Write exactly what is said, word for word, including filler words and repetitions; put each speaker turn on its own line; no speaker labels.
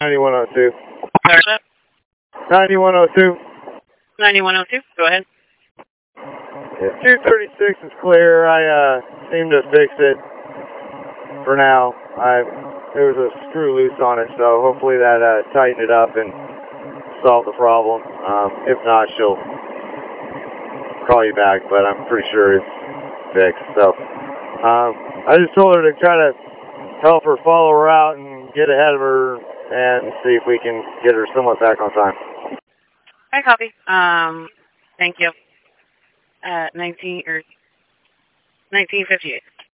ninety-one oh two.
Where's that?
ninety-one oh two.
ninety-one oh two, go ahead.
Yeah, two thirty-six is clear. I uh, seem to fix it for now. I There was a screw loose on it, so hopefully that uh, tightened it up and solved the problem. Um, if not, she'll call you back, but I'm pretty sure it's fixed. So um, I just told her to try to help her follow her out and get ahead of her and see if we can get her somewhat back on time.
I copy. Um, thank you. Uh, nineteen or nineteen fifty-eight.